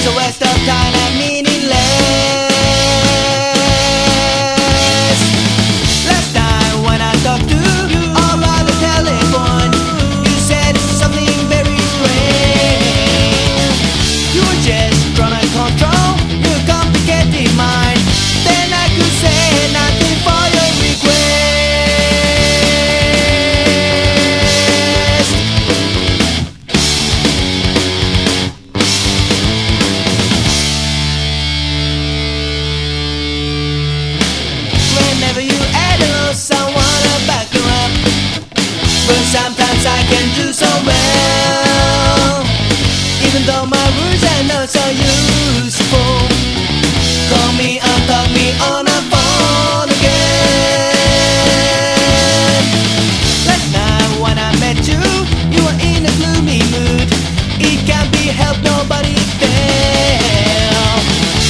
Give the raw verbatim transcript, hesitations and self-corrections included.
a waste of time and meaningless. Last time when I talked to you over the telephone, you said something very strange. You were just trying to control your complicated mind.